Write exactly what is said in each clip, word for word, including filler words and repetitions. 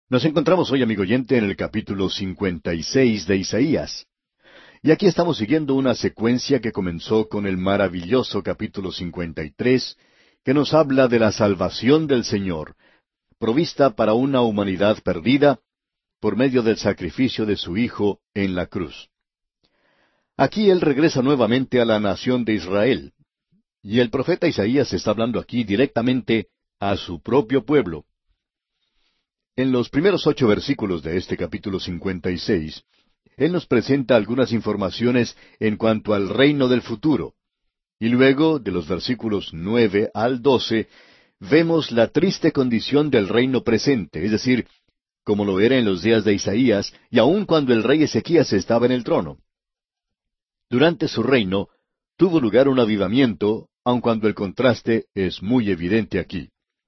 Nos encontramos hoy, amigo oyente, en el capítulo cincuenta y seis de Isaías. Y aquí estamos siguiendo una secuencia que comenzó con el maravilloso capítulo cincuenta y tres, que nos habla de la salvación del Señor, provista para una humanidad perdida por medio del sacrificio de su Hijo en la cruz. Aquí Él regresa nuevamente a la nación de Israel. Y el profeta Isaías está hablando aquí directamente a su propio pueblo. En los primeros ocho versículos de este capítulo cincuenta y seis, Él nos presenta algunas informaciones en cuanto al reino del futuro. Y luego, de los versículos nueve al doce, vemos la triste condición del reino presente, es decir, como lo era en los días de Isaías, y aun cuando el rey Ezequías estaba en el trono. Durante su reino, tuvo lugar un avivamiento, aun cuando el contraste es muy evidente aquí.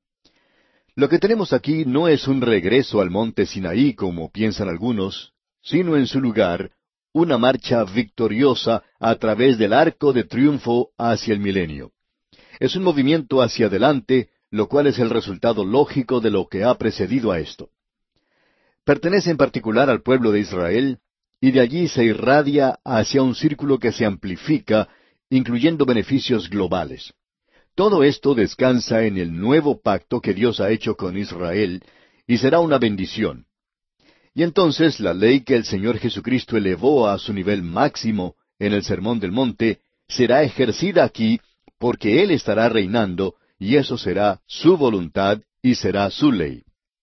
Lo que tenemos aquí no es un regreso al monte Sinaí, como piensan algunos, sino en su lugar, una marcha victoriosa a través del arco de triunfo hacia el milenio. Es un movimiento hacia adelante, lo cual es el resultado lógico de lo que ha precedido a esto. Pertenece en particular al pueblo de Israel, y de allí se irradia hacia un círculo que se amplifica, incluyendo beneficios globales. Todo esto descansa en el nuevo pacto que Dios ha hecho con Israel, y será una bendición. Y entonces la ley que el Señor Jesucristo elevó a su nivel máximo en el Sermón del Monte, será ejercida aquí, porque Él estará reinando, y eso será su voluntad y será su ley.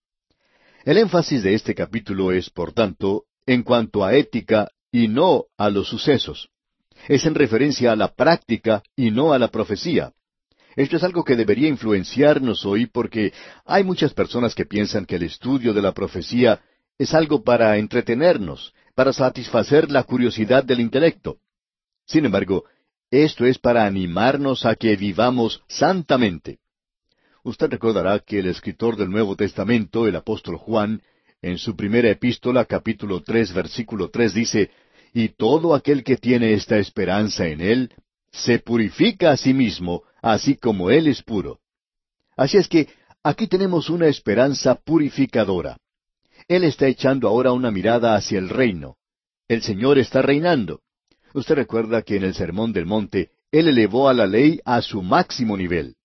El énfasis de este capítulo es, por tanto, en cuanto a ética y no a los sucesos. Es en referencia a la práctica y no a la profecía. Esto es algo que debería influenciarnos hoy porque hay muchas personas que piensan que el estudio de la profecía es algo para entretenernos, para satisfacer la curiosidad del intelecto. Sin embargo, esto es para animarnos a que vivamos santamente. Usted recordará que el escritor del Nuevo Testamento, el apóstol Juan, en su primera epístola, capítulo tres, versículo tres, dice, «Y todo aquel que tiene esta esperanza en Él, se purifica a sí mismo, así como Él es puro». Así es que aquí tenemos una esperanza purificadora. Él está echando ahora una mirada hacia el reino. El Señor está reinando. Usted recuerda que en el Sermón del Monte, Él elevó a la ley a su máximo nivel.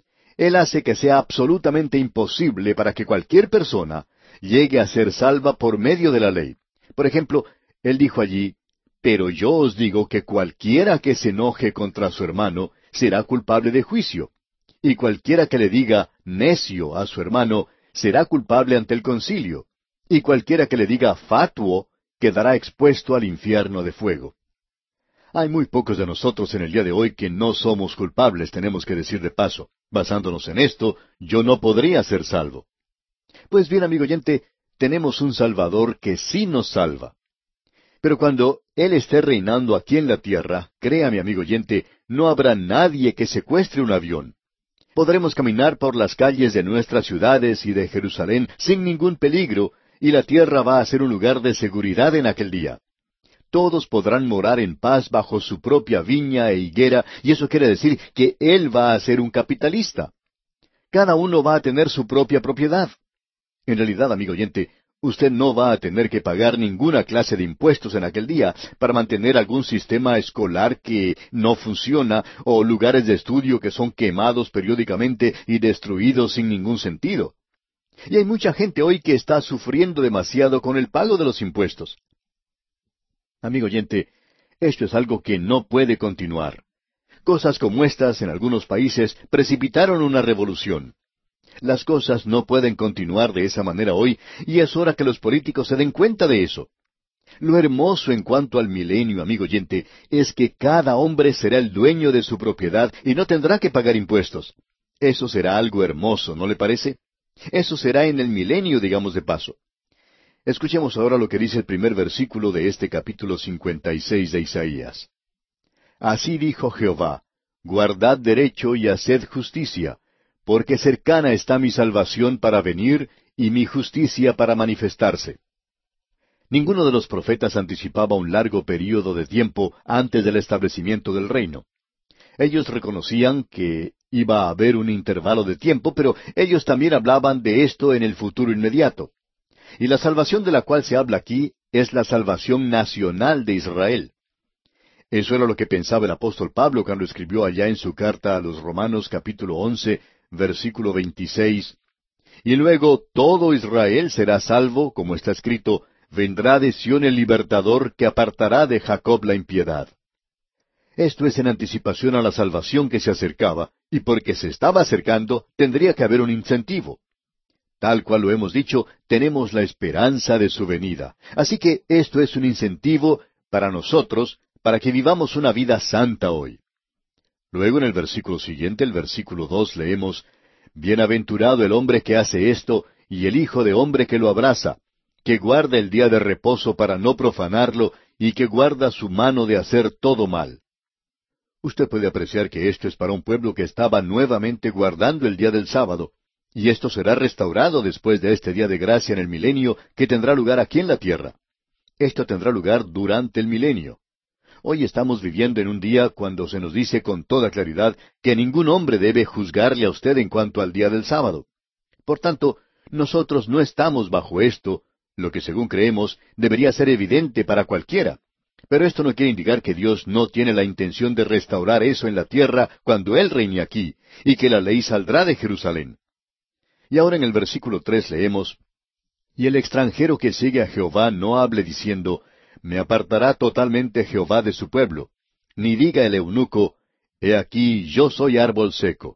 Él hace que sea absolutamente imposible para que cualquier persona llegue a ser salva por medio de la ley. Por ejemplo, Él dijo allí, «Pero yo os digo que cualquiera que se enoje contra su hermano será culpable de juicio, y cualquiera que le diga necio a su hermano será culpable ante el concilio, y cualquiera que le diga fatuo quedará expuesto al infierno de fuego». Hay muy pocos de nosotros en el día de hoy que no somos culpables, tenemos que decir de paso. Basándonos en esto, yo no podría ser salvo. Pues bien, amigo oyente, tenemos un Salvador que sí nos salva. Pero cuando Él esté reinando aquí en la tierra, créame, amigo oyente, no habrá nadie que secuestre un avión. Podremos caminar por las calles de nuestras ciudades y de Jerusalén sin ningún peligro, y la tierra va a ser un lugar de seguridad en aquel día. Todos podrán morar en paz bajo su propia viña e higuera, y eso quiere decir que Él va a ser un capitalista. Cada uno va a tener su propia propiedad. En realidad, amigo oyente, usted no va a tener que pagar ninguna clase de impuestos en aquel día para mantener algún sistema escolar que no funciona o lugares de estudio que son quemados periódicamente y destruidos sin ningún sentido. Y hay mucha gente hoy que está sufriendo demasiado con el pago de los impuestos. Amigo oyente, esto es algo que no puede continuar. Cosas como estas en algunos países precipitaron una revolución. Las cosas no pueden continuar de esa manera hoy, y es hora que los políticos se den cuenta de eso. Lo hermoso en cuanto al milenio, amigo oyente, es que cada hombre será el dueño de su propiedad y no tendrá que pagar impuestos. Eso será algo hermoso, ¿no le parece? Eso será en el milenio, digamos de paso. Escuchemos ahora lo que dice el primer versículo de este capítulo cincuenta y seis de Isaías. Así dijo Jehová, guardad derecho y haced justicia, porque cercana está mi salvación para venir y mi justicia para manifestarse. Ninguno de los profetas anticipaba un largo período de tiempo antes del establecimiento del reino. Ellos reconocían que iba a haber un intervalo de tiempo, pero ellos también hablaban de esto en el futuro inmediato. Y la salvación de la cual se habla aquí es la salvación nacional de Israel. Eso era lo que pensaba el apóstol Pablo cuando escribió allá en su carta a los Romanos capítulo once, versículo veintiséis, y luego todo Israel será salvo, como está escrito, vendrá de Sión el libertador que apartará de Jacob la impiedad. Esto es en anticipación a la salvación que se acercaba, y porque se estaba acercando, tendría que haber un incentivo. Tal cual lo hemos dicho, tenemos la esperanza de su venida. Así que esto es un incentivo para nosotros, para que vivamos una vida santa hoy. Luego en el versículo siguiente, el versículo dos, leemos, Bienaventurado el hombre que hace esto, y el hijo de hombre que lo abraza, que guarda el día de reposo para no profanarlo, y que guarda su mano de hacer todo mal. Usted puede apreciar que esto es para un pueblo que estaba nuevamente guardando el día del sábado, y esto será restaurado después de este día de gracia en el milenio que tendrá lugar aquí en la tierra. Esto tendrá lugar durante el milenio. Hoy estamos viviendo en un día cuando se nos dice con toda claridad que ningún hombre debe juzgarle a usted en cuanto al día del sábado. Por tanto, nosotros no estamos bajo esto, lo que según creemos debería ser evidente para cualquiera. Pero esto no quiere indicar que Dios no tiene la intención de restaurar eso en la tierra cuando Él reine aquí, y que la ley saldrá de Jerusalén. Y ahora en el versículo tres leemos, Y el extranjero que sigue a Jehová no hable diciendo, Me apartará totalmente Jehová de su pueblo, ni diga el eunuco, He aquí yo soy árbol seco.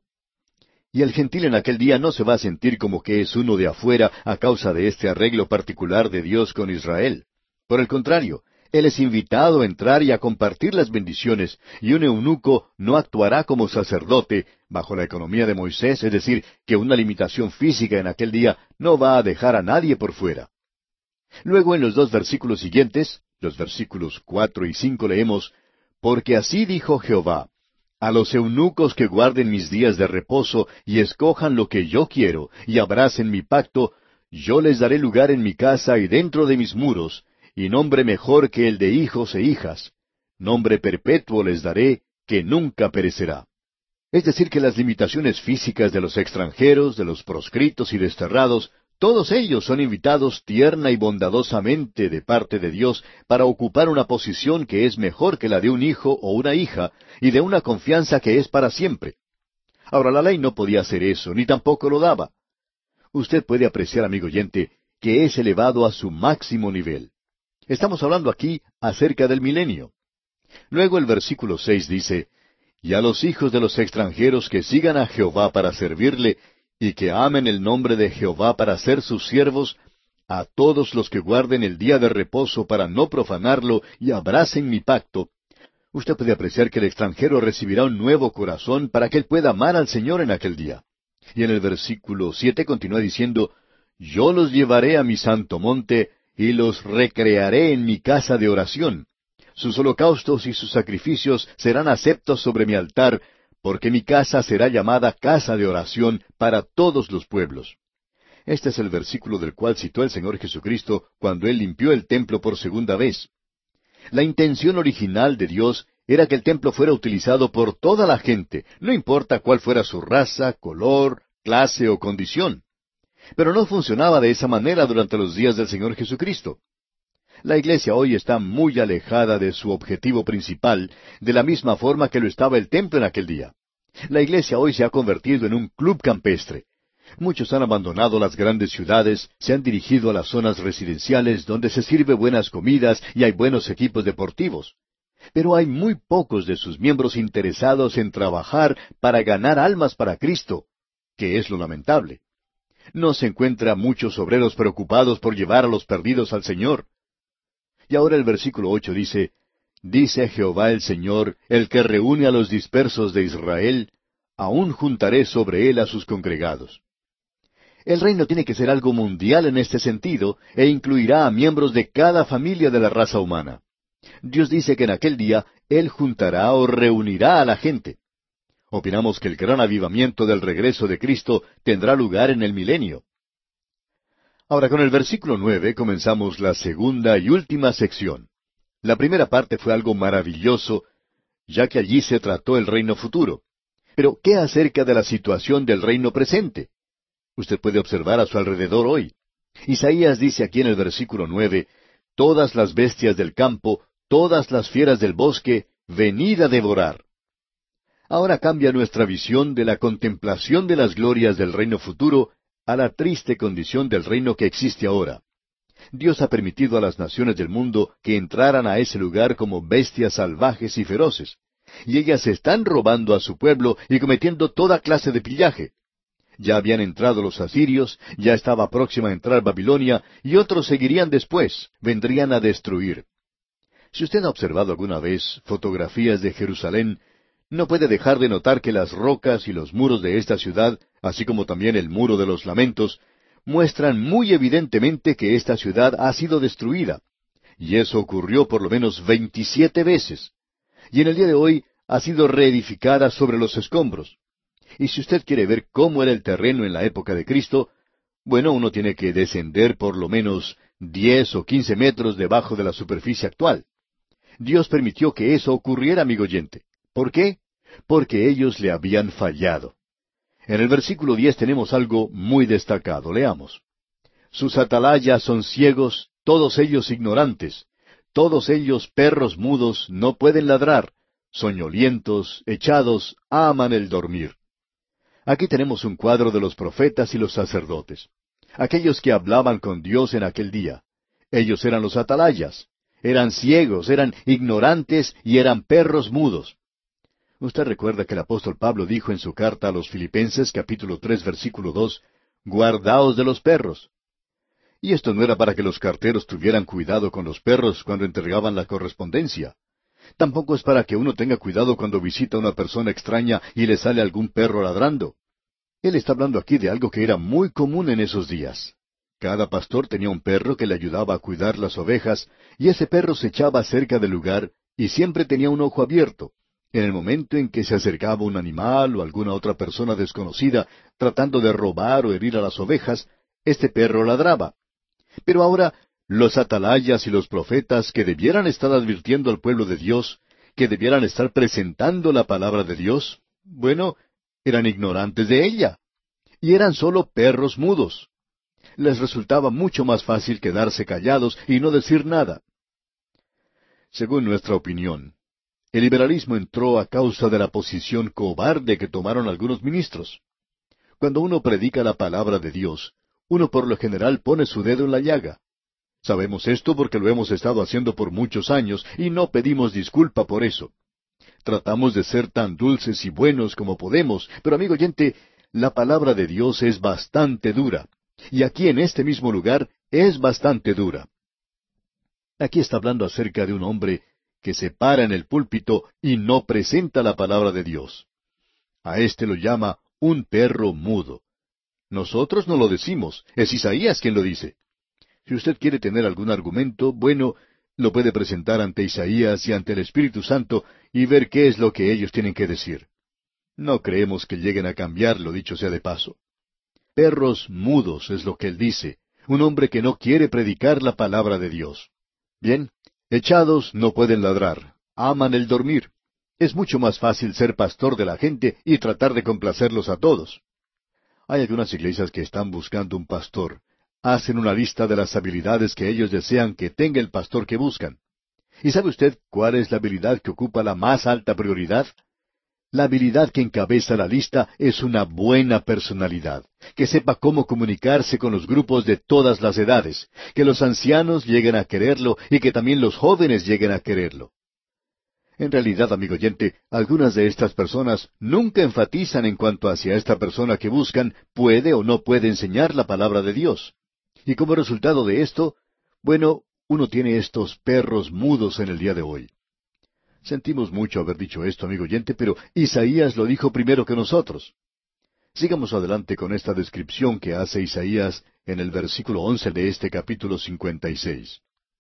Y el gentil en aquel día no se va a sentir como que es uno de afuera a causa de este arreglo particular de Dios con Israel. Por el contrario, él es invitado a entrar y a compartir las bendiciones, y un eunuco no actuará como sacerdote bajo la economía de Moisés, es decir, que una limitación física en aquel día no va a dejar a nadie por fuera. Luego en los dos versículos siguientes, los versículos cuatro y cinco leemos, Porque así dijo Jehová, a los eunucos que guarden mis días de reposo y escojan lo que yo quiero y abracen mi pacto, yo les daré lugar en mi casa y dentro de mis muros, y nombre mejor que el de hijos e hijas. Nombre perpetuo les daré, que nunca perecerá. Es decir, que las limitaciones físicas de los extranjeros, de los proscritos y desterrados, todos ellos son invitados tierna y bondadosamente de parte de Dios para ocupar una posición que es mejor que la de un hijo o una hija, y de una confianza que es para siempre. Ahora, la ley no podía hacer eso, ni tampoco lo daba. Usted puede apreciar, amigo oyente, que es elevado a su máximo nivel. Estamos hablando aquí acerca del milenio. Luego el versículo seis dice, Y a los hijos de los extranjeros que sigan a Jehová para servirle, y que amen el nombre de Jehová para ser sus siervos, a todos los que guarden el día de reposo para no profanarlo y abracen mi pacto. Usted puede apreciar que el extranjero recibirá un nuevo corazón para que él pueda amar al Señor en aquel día. Y en el versículo siete continúa diciendo, Yo los llevaré a mi santo monte, y los recrearé en mi casa de oración. Sus holocaustos y sus sacrificios serán aceptos sobre mi altar, porque mi casa será llamada casa de oración para todos los pueblos. Este es el versículo del cual citó el Señor Jesucristo cuando Él limpió el templo por segunda vez. La intención original de Dios era que el templo fuera utilizado por toda la gente, no importa cuál fuera su raza, color, clase o condición. Pero no funcionaba de esa manera durante los días del Señor Jesucristo. La iglesia hoy está muy alejada de su objetivo principal, de la misma forma que lo estaba el templo en aquel día. La iglesia hoy se ha convertido en un club campestre. Muchos han abandonado las grandes ciudades, se han dirigido a las zonas residenciales donde se sirve buenas comidas y hay buenos equipos deportivos. Pero hay muy pocos de sus miembros interesados en trabajar para ganar almas para Cristo, que es lo lamentable. No se encuentra muchos obreros preocupados por llevar a los perdidos al Señor. Y ahora el versículo ocho dice, Dice Jehová el Señor, el que reúne a los dispersos de Israel, aún juntaré sobre él a sus congregados. El reino tiene que ser algo mundial en este sentido, e incluirá a miembros de cada familia de la raza humana. Dios dice que en aquel día Él juntará o reunirá a la gente. Opinamos que el gran avivamiento del regreso de Cristo tendrá lugar en el milenio. Ahora, con el versículo nueve comenzamos la segunda y última sección. La primera parte fue algo maravilloso, ya que allí se trató el reino futuro. Pero, ¿qué acerca de la situación del reino presente? Usted puede observar a su alrededor hoy. Isaías dice aquí en el versículo nueve, todas las bestias del campo, todas las fieras del bosque, venid a devorar. Ahora cambia nuestra visión de la contemplación de las glorias del reino futuro a la triste condición del reino que existe ahora. Dios ha permitido a las naciones del mundo que entraran a ese lugar como bestias salvajes y feroces, y ellas están robando a su pueblo y cometiendo toda clase de pillaje. Ya habían entrado los asirios, ya estaba próxima a entrar Babilonia, y otros seguirían después, vendrían a destruir. Si usted ha observado alguna vez fotografías de Jerusalén, no puede dejar de notar que las rocas y los muros de esta ciudad, así como también el muro de los lamentos, muestran muy evidentemente que esta ciudad ha sido destruida. Y eso ocurrió por lo menos veintisiete veces. Y en el día de hoy ha sido reedificada sobre los escombros. Y si usted quiere ver cómo era el terreno en la época de Cristo, bueno, uno tiene que descender por lo menos diez o quince metros debajo de la superficie actual. Dios permitió que eso ocurriera, amigo oyente. ¿Por qué? Porque ellos le habían fallado. En el versículo diez tenemos algo muy destacado. Leamos. Sus atalayas son ciegos, todos ellos ignorantes. Todos ellos perros mudos, no pueden ladrar. Soñolientos, echados, aman el dormir. Aquí tenemos un cuadro de los profetas y los sacerdotes. Aquellos que hablaban con Dios en aquel día. Ellos eran los atalayas. Eran ciegos, eran ignorantes y eran perros mudos. Usted recuerda que el apóstol Pablo dijo en su carta a los Filipenses, capítulo tres, versículo dos, guardaos de los perros. Y esto no era para que los carteros tuvieran cuidado con los perros cuando entregaban la correspondencia. Tampoco es para que uno tenga cuidado cuando visita a una persona extraña y le sale algún perro ladrando. Él está hablando aquí de algo que era muy común en esos días. Cada pastor tenía un perro que le ayudaba a cuidar las ovejas, y ese perro se echaba cerca del lugar y siempre tenía un ojo abierto. En el momento en que se acercaba un animal o alguna otra persona desconocida tratando de robar o herir a las ovejas, este perro ladraba. Pero ahora, los atalayas y los profetas que debieran estar advirtiendo al pueblo de Dios, que debieran estar presentando la palabra de Dios, bueno, eran ignorantes de ella. Y eran solo perros mudos. Les resultaba mucho más fácil quedarse callados y no decir nada. Según nuestra opinión, el liberalismo entró a causa de la posición cobarde que tomaron algunos ministros. Cuando uno predica la palabra de Dios, uno por lo general pone su dedo en la llaga. Sabemos esto porque lo hemos estado haciendo por muchos años y no pedimos disculpa por eso. Tratamos de ser tan dulces y buenos como podemos, pero amigo oyente, la palabra de Dios es bastante dura. Y aquí en este mismo lugar es bastante dura. Aquí está hablando acerca de un hombre que se para en el púlpito y no presenta la palabra de Dios. A éste lo llama un perro mudo. Nosotros no lo decimos, es Isaías quien lo dice. Si usted quiere tener algún argumento, bueno, lo puede presentar ante Isaías y ante el Espíritu Santo y ver qué es lo que ellos tienen que decir. No creemos que lleguen a cambiarlo, dicho sea de paso. Perros mudos es lo que él dice, un hombre que no quiere predicar la palabra de Dios. Bien, echados no pueden ladrar, aman el dormir. Es mucho más fácil ser pastor de la gente y tratar de complacerlos a todos. Hay algunas iglesias que están buscando un pastor. Hacen una lista de las habilidades que ellos desean que tenga el pastor que buscan. ¿Y sabe usted cuál es la habilidad que ocupa la más alta prioridad? La habilidad que encabeza la lista es una buena personalidad, que sepa cómo comunicarse con los grupos de todas las edades, que los ancianos lleguen a quererlo y que también los jóvenes lleguen a quererlo. En realidad, amigo oyente, algunas de estas personas nunca enfatizan en cuanto hacia esta persona que buscan puede o no puede enseñar la palabra de Dios. Y como resultado de esto, bueno, uno tiene estos perros mudos en el día de hoy. Sentimos mucho haber dicho esto, amigo oyente, pero Isaías lo dijo primero que nosotros. Sigamos adelante con esta descripción que hace Isaías en el versículo once de este capítulo cincuenta y seis.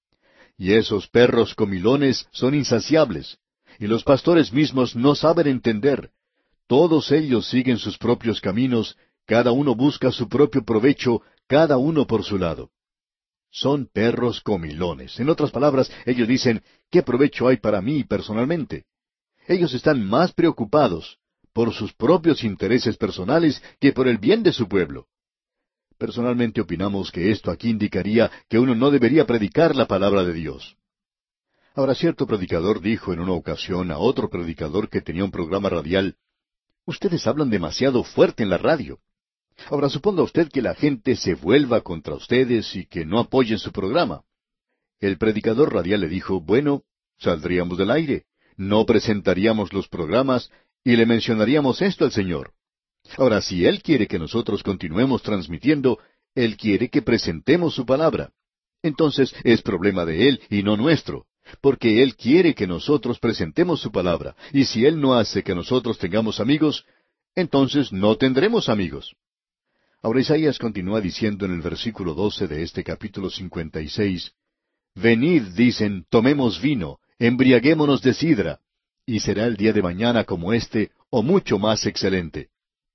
Y esos perros comilones son insaciables, y los pastores mismos no saben entender. Todos ellos siguen sus propios caminos, cada uno busca su propio provecho, cada uno por su lado. Son perros comilones. En otras palabras, ellos dicen, ¿qué provecho hay para mí personalmente? Ellos están más preocupados por sus propios intereses personales que por el bien de su pueblo. Personalmente opinamos que esto aquí indicaría que uno no debería predicar la palabra de Dios. Ahora, cierto predicador dijo en una ocasión a otro predicador que tenía un programa radial: ustedes hablan demasiado fuerte en la radio. Ahora, suponga usted que la gente se vuelva contra ustedes y que no apoyen su programa. El predicador radial le dijo: bueno, saldríamos del aire, no presentaríamos los programas y le mencionaríamos esto al Señor. Ahora, si Él quiere que nosotros continuemos transmitiendo, Él quiere que presentemos su palabra. Entonces es problema de Él y no nuestro, porque Él quiere que nosotros presentemos su palabra, y si Él no hace que nosotros tengamos amigos, entonces no tendremos amigos. Ahora Isaías continúa diciendo en el versículo doce de este capítulo cincuenta y seis, venid, dicen, tomemos vino, embriaguémonos de sidra, y será el día de mañana como este, o mucho más excelente.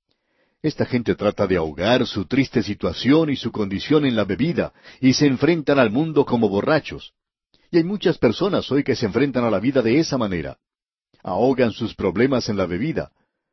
Esta gente trata de ahogar su triste situación y su condición en la bebida, y se enfrentan al mundo como borrachos. Y hay muchas personas hoy que se enfrentan a la vida de esa manera. Ahogan sus problemas en la bebida.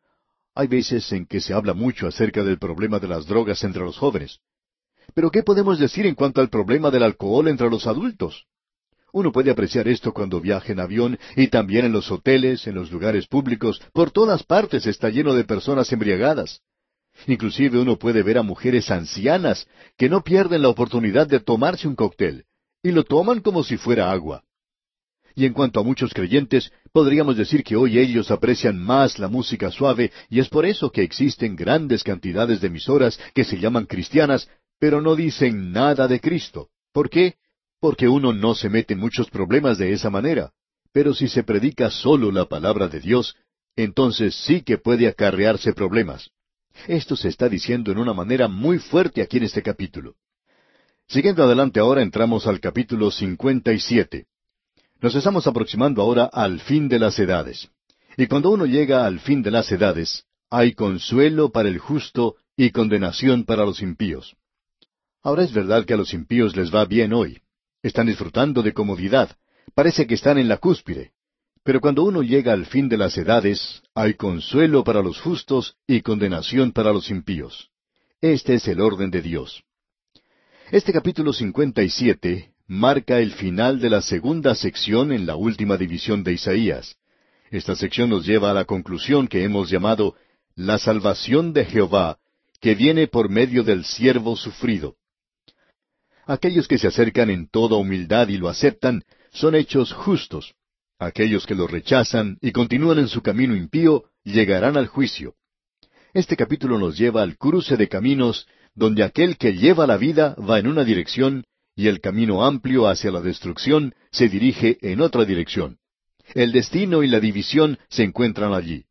Hay veces en que se habla mucho acerca del problema de las drogas entre los jóvenes. Pero ¿qué podemos decir en cuanto al problema del alcohol entre los adultos? Uno puede apreciar esto cuando viaja en avión y también en los hoteles, en los lugares públicos, por todas partes está lleno de personas embriagadas. Inclusive uno puede ver a mujeres ancianas que no pierden la oportunidad de tomarse un cóctel, y lo toman como si fuera agua. Y en cuanto a muchos creyentes, podríamos decir que hoy ellos aprecian más la música suave, y es por eso que existen grandes cantidades de emisoras que se llaman cristianas, pero no dicen nada de Cristo. ¿Por qué? Porque uno no se mete en muchos problemas de esa manera. Pero si se predica solo la palabra de Dios, entonces sí que puede acarrearse problemas. Esto se está diciendo en una manera muy fuerte aquí en este capítulo. Siguiendo adelante ahora entramos al capítulo cincuenta y siete. Nos estamos aproximando ahora al fin de las edades. Y cuando uno llega al fin de las edades, hay consuelo para el justo y condenación para los impíos. Ahora es verdad que a los impíos les va bien hoy. Están disfrutando de comodidad. Parece que están en la cúspide. Pero cuando uno llega al fin de las edades, hay consuelo para los justos y condenación para los impíos. Este es el orden de Dios. Este capítulo cincuenta y siete marca el final de la segunda sección en la última división de Isaías. Esta sección nos lleva a la conclusión que hemos llamado la salvación de Jehová, que viene por medio del siervo sufrido. Aquellos que se acercan en toda humildad y lo aceptan, son hechos justos. Aquellos que lo rechazan y continúan en su camino impío, llegarán al juicio. Este capítulo nos lleva al cruce de caminos, donde aquel que lleva la vida va en una dirección, y el camino amplio hacia la destrucción se dirige en otra dirección. El destino y la división se encuentran allí.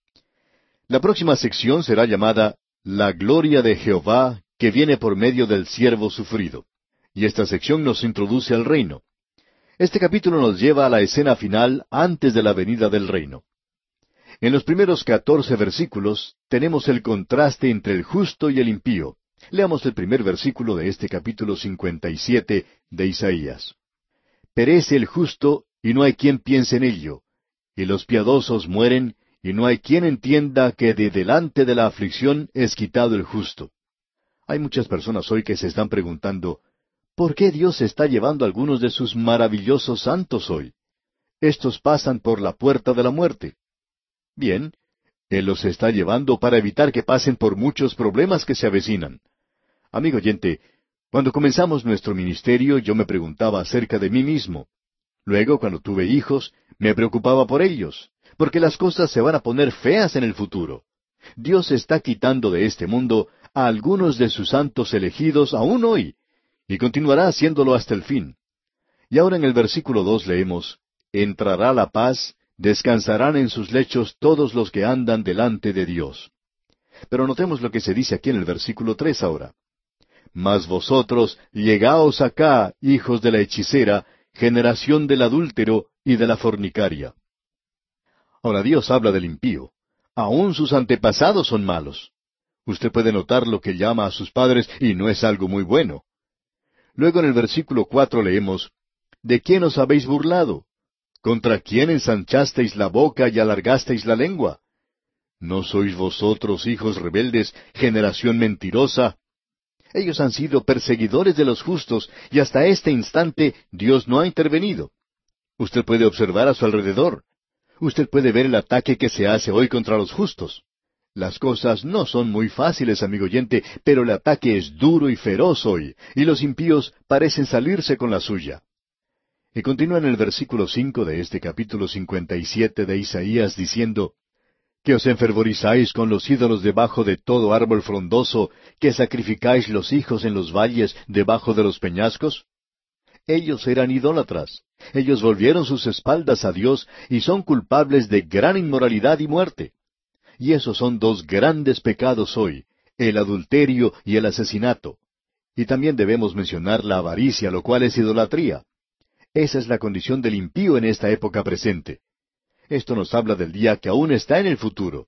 La próxima sección será llamada La gloria de Jehová, que viene por medio del siervo sufrido. Y esta sección nos introduce al reino. Este capítulo nos lleva a la escena final antes de la venida del reino. En los primeros catorce versículos tenemos el contraste entre el justo y el impío. Leamos el primer versículo de este capítulo cincuenta y siete de Isaías. Perece el justo, y no hay quien piense en ello, y los piadosos mueren, y no hay quien entienda que de delante de la aflicción es quitado el justo. Hay muchas personas hoy que se están preguntando, ¿por qué Dios está llevando a algunos de sus maravillosos santos hoy? Estos pasan por la puerta de la muerte. Bien, Él los está llevando para evitar que pasen por muchos problemas que se avecinan. Amigo oyente, cuando comenzamos nuestro ministerio yo me preguntaba acerca de mí mismo. Luego, cuando tuve hijos, me preocupaba por ellos, porque las cosas se van a poner feas en el futuro. Dios está quitando de este mundo a algunos de sus santos elegidos aún hoy, y continuará haciéndolo hasta el fin. Y ahora en el versículo dos leemos, entrará la paz, descansarán en sus lechos todos los que andan delante de Dios. Pero notemos lo que se dice aquí en el versículo tres ahora. Mas vosotros, llegaos acá, hijos de la hechicera, generación del adúltero y de la fornicaria. Ahora Dios habla del impío. Aún sus antepasados son malos. Usted puede notar lo que llama a sus padres y no es algo muy bueno. Luego en el versículo cuatro leemos, ¿de quién os habéis burlado? ¿Contra quién ensanchasteis la boca y alargasteis la lengua? ¿No sois vosotros, hijos rebeldes, generación mentirosa? Ellos han sido perseguidores de los justos y hasta este instante Dios no ha intervenido. Usted puede observar a su alrededor. Usted puede ver el ataque que se hace hoy contra los justos. Las cosas no son muy fáciles, amigo oyente, pero el ataque es duro y feroz hoy, y los impíos parecen salirse con la suya. Y continúa en el versículo cinco de este capítulo cincuenta y siete de Isaías diciendo, que os enfervorizáis con los ídolos debajo de todo árbol frondoso, que sacrificáis los hijos en los valles debajo de los peñascos. Ellos eran idólatras. Ellos volvieron sus espaldas a Dios y son culpables de gran inmoralidad y muerte. Y esos son dos grandes pecados hoy, el adulterio y el asesinato. Y también debemos mencionar la avaricia, lo cual es idolatría. Esa es la condición del impío en esta época presente. Esto nos habla del día que aún está en el futuro.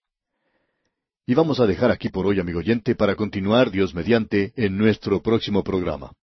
Y vamos a dejar aquí por hoy, amigo oyente, para continuar, Dios mediante, en nuestro próximo programa.